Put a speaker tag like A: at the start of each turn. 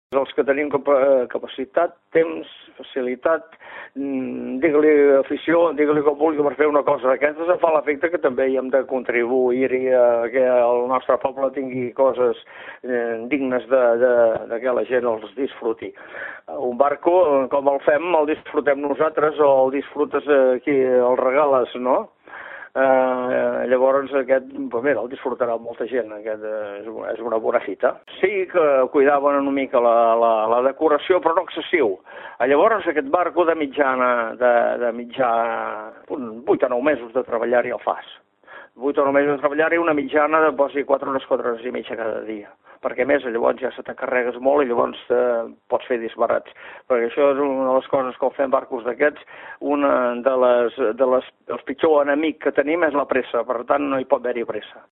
A: Els que tenim capacitat, temps, facilitat, digue-li afició, digue-li com vulgui per fer una cosa d'aquestes, em fa l'efecte que també hi hem de contribuir-hi a que el nostre poble tingui coses dignes de que la gent els disfruti. Un barco, com el fem, el disfrutem nosaltres o el disfrutes qui el regales, no? Llavors aquest, mira, el disfrutarà molta gent, aquest és una bona fita. Sí que cuidaven una mica la decoració, però no excessiu. Llavors aquest barco de mitjà, 8 o 9 mesos de treballar-hi el fas. 8 o 9 mesos de treballar-hi, una mitjana de posi 4 hores i mitja cada dia. Perquè a més llavors ja se t'encarregues molt i llavors pots fer disbarats. Perquè això és una de les coses que fem barcos d'aquests, els pitjor enemic que tenim és la pressa, per tant no hi pot haver-hi pressa.